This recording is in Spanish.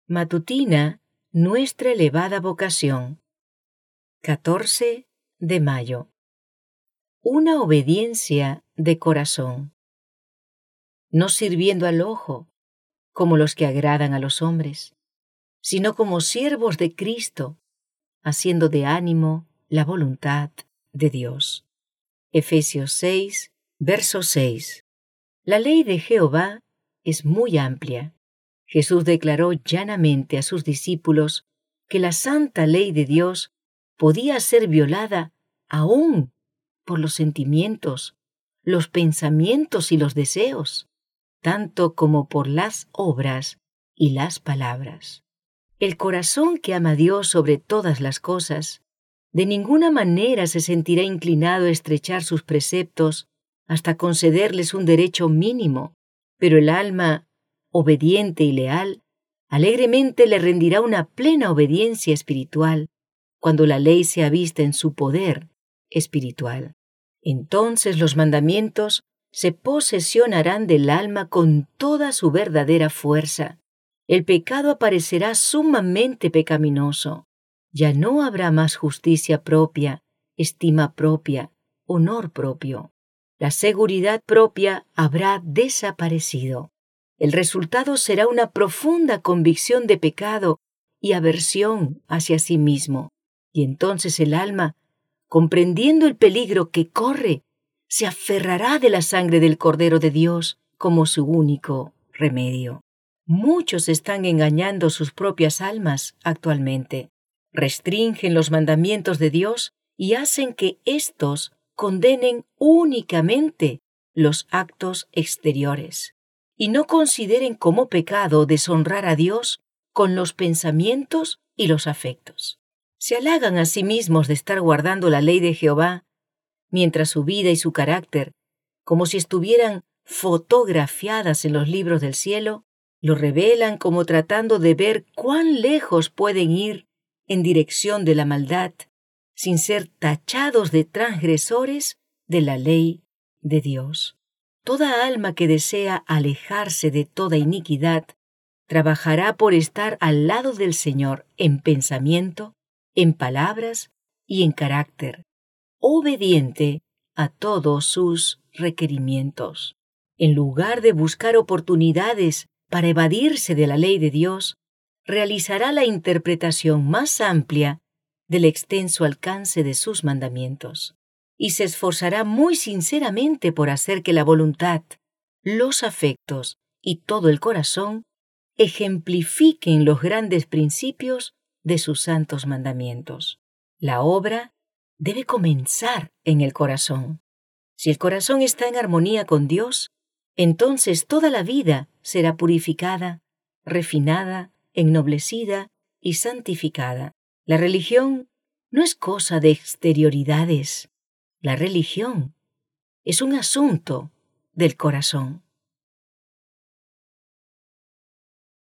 Matutina, nuestra elevada vocación. 14 de mayo. Una obediencia de corazón. No sirviendo al ojo, como los que agradan a los hombres, sino como siervos de Cristo, haciendo de ánimo la voluntad de Dios. Efesios 6, verso 6. La ley de Jehová es muy amplia. Jesús declaró llanamente a sus discípulos que la santa ley de Dios podía ser violada aún por los sentimientos, los pensamientos y los deseos, tanto como por las obras y las palabras. El corazón que ama a Dios sobre todas las cosas, de ninguna manera se sentirá inclinado a estrechar sus preceptos hasta concederles un derecho mínimo, pero el alma obediente y leal, alegremente le rendirá una plena obediencia espiritual cuando la ley sea vista en su poder espiritual. Entonces los mandamientos se posesionarán del alma con toda su verdadera fuerza. El pecado aparecerá sumamente pecaminoso. Ya no habrá más justicia propia, estima propia, honor propio. La seguridad propia habrá desaparecido. El resultado será una profunda convicción de pecado y aversión hacia sí mismo. Y entonces el alma, comprendiendo el peligro que corre, se aferrará de la sangre del Cordero de Dios como su único remedio. Muchos están engañando sus propias almas actualmente. Restringen los mandamientos de Dios y hacen que éstos condenen únicamente los actos exteriores y no consideren como pecado deshonrar a Dios con los pensamientos y los afectos. Se halagan a sí mismos de estar guardando la ley de Jehová, mientras su vida y su carácter, como si estuvieran fotografiadas en los libros del cielo, lo revelan como tratando de ver cuán lejos pueden ir en dirección de la maldad, sin ser tachados de transgresores de la ley de Dios. Toda alma que desea alejarse de toda iniquidad trabajará por estar al lado del Señor en pensamiento, en palabras y en carácter, obediente a todos sus requerimientos. En lugar de buscar oportunidades para evadirse de la ley de Dios, realizará la interpretación más amplia del extenso alcance de sus mandamientos y se esforzará muy sinceramente por hacer que la voluntad, los afectos y todo el corazón ejemplifiquen los grandes principios de sus santos mandamientos. La obra debe comenzar en el corazón. Si el corazón está en armonía con Dios, entonces toda la vida será purificada, refinada, ennoblecida y santificada. La religión no es cosa de exterioridades. La religión es un asunto del corazón.